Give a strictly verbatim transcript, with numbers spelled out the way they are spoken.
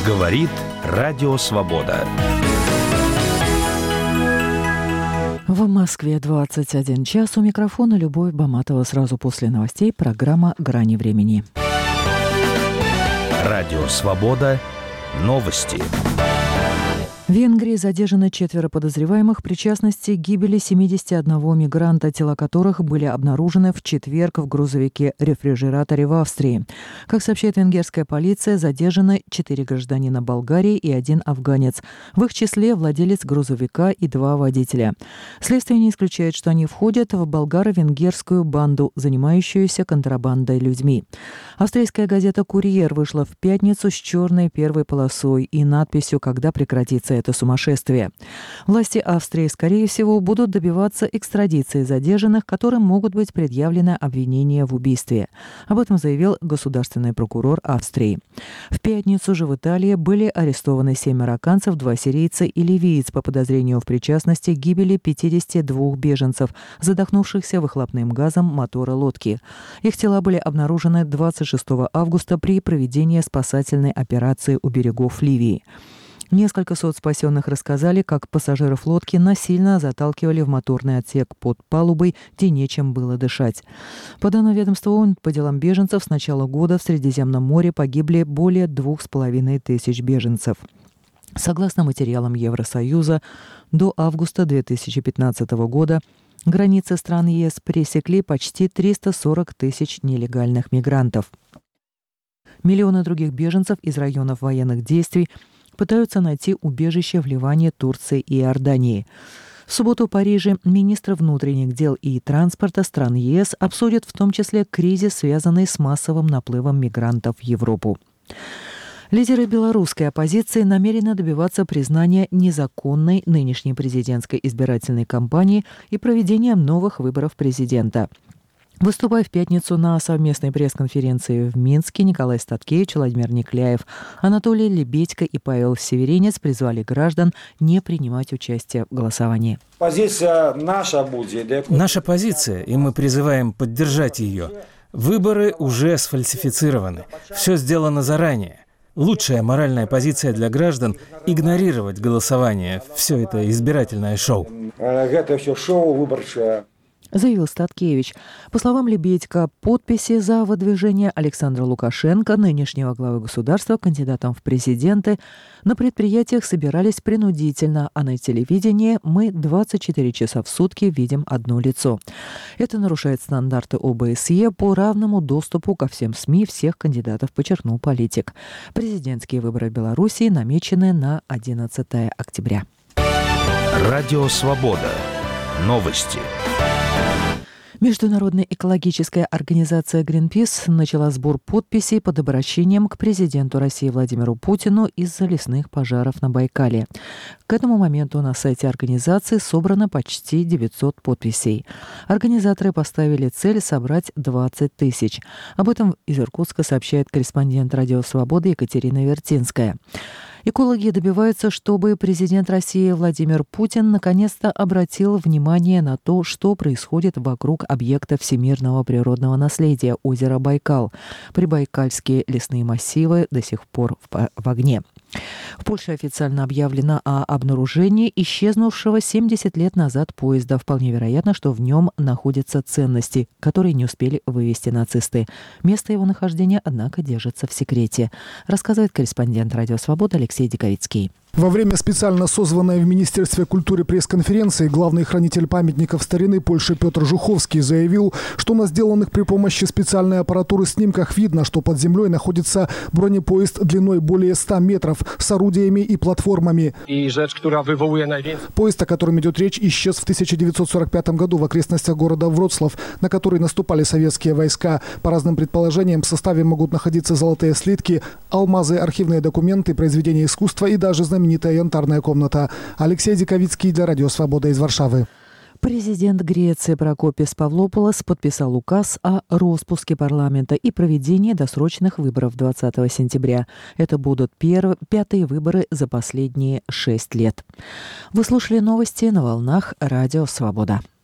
Говорит Радио Свобода. В Москве двадцать один час. У микрофона Любовь Баматова. Сразу после новостей программа «Грани времени». Радио Свобода. Новости. В Венгрии задержаны четверо подозреваемых в причастности к гибели семидесяти одного мигранта, тела которых были обнаружены в четверг в грузовике-рефрижераторе в Австрии. Как сообщает венгерская полиция, задержаны четыре гражданина Болгарии и один афганец. В их числе владелец грузовика и два водителя. Следствие не исключает, что они входят в болгаро-венгерскую банду, занимающуюся контрабандой людьми. Австрийская газета «Курьер» вышла в пятницу с черной первой полосой и надписью «Когда прекратится это сумасшествие». Власти Австрии, скорее всего, будут добиваться экстрадиции задержанных, которым могут быть предъявлены обвинения в убийстве. Об этом заявил государственный прокурор Австрии. В пятницу же в Италии были арестованы семь марокканцев, два сирийца и ливиец по подозрению в причастности к гибели пятидесяти двух беженцев, задохнувшихся выхлопным газом мотора лодки. Их тела были обнаружены двадцать шестого августа при проведении спасательной операции у берегов Ливии. Несколько сот спасенных рассказали, как пассажиров лодки насильно заталкивали в моторный отсек под палубой, где нечем было дышать. По данным ведомства ООН по делам беженцев, с начала года в Средиземном море погибли более двух с половиной тысяч беженцев. Согласно материалам Евросоюза, до августа две тысячи пятнадцатого года границы стран ЕС пересекли почти триста сорок тысяч нелегальных мигрантов. Миллионы других беженцев из районов военных действий пытаются найти убежище в Ливане, Турции и Иордании. В субботу в Париже министры внутренних дел и транспорта стран ЕС обсудят в том числе кризис, связанный с массовым наплывом мигрантов в Европу. Лидеры белорусской оппозиции намерены добиваться признания незаконной нынешней президентской избирательной кампании и проведения новых выборов президента. Выступая в пятницу на совместной пресс-конференции в Минске, Николай Статкевич, Владимир Никляев, Анатолий Лебедько и Павел Северинец призвали граждан не принимать участие в голосовании. Позиция наша будет. Наша позиция, и мы призываем поддержать ее. Выборы уже сфальсифицированы. Все сделано заранее. Лучшая моральная позиция для граждан – игнорировать голосование. Все это избирательное шоу. Это все шоу выборчее. Заявил Статкевич. По словам Лебедько, подписи за выдвижение Александра Лукашенко, нынешнего главы государства, кандидатом в президенты, на предприятиях собирались принудительно, а на телевидении мы двадцать четыре часа в сутки видим одно лицо. Это нарушает стандарты ОБСЕ по равному доступу ко всем СМИ всех кандидатов, подчеркнул политик. Президентские выборы в Белоруссии намечены на одиннадцатое октября. Радио Свобода. Новости. Международная экологическая организация Greenpeace начала сбор подписей под обращением к президенту России Владимиру Путину из-за лесных пожаров на Байкале. К этому моменту на сайте организации собрано почти девятьсот подписей. Организаторы поставили цель собрать двадцать тысяч. Об этом из Иркутска сообщает корреспондент Радио Свобода Екатерина Вертинская. Экологи добиваются, чтобы президент России Владимир Путин наконец-то обратил внимание на то, что происходит вокруг объекта всемирного природного наследия озера Байкал. Прибайкальские лесные массивы до сих пор в, в огне. В Польше официально объявлено о обнаружении исчезнувшего семьдесят лет назад поезда. Вполне вероятно, что в нем находятся ценности, которые не успели вывезти нацисты. Место его нахождения, однако, держится в секрете, рассказывает корреспондент Радио Свобода Алексей Диковицкий. Во время специально созванной в Министерстве культуры пресс-конференции главный хранитель памятников старины Польши Петр Жуховский заявил, что на сделанных при помощи специальной аппаратуры снимках видно, что под землей находится бронепоезд длиной более ста метров с орудиями и платформами. И rzecz, która wywołuje najwięcej... Поезд, о котором идет речь, исчез в тысяча девятьсот сорок пятом году в окрестностях города Вроцлав, на который наступали советские войска. По разным предположениям, в составе могут находиться золотые слитки, алмазы, архивные документы, произведения искусства и даже знаменитые знаменитая янтарная комната. Алексей Диковицкий для Радио Свобода из Варшавы. Президент Греции Прокопис Павлопулос подписал указ о распуске парламента и проведении досрочных выборов двадцатого сентября. Это будут первые, пятые выборы за последние шесть лет. Вы слушали новости на волнах Радио Свобода.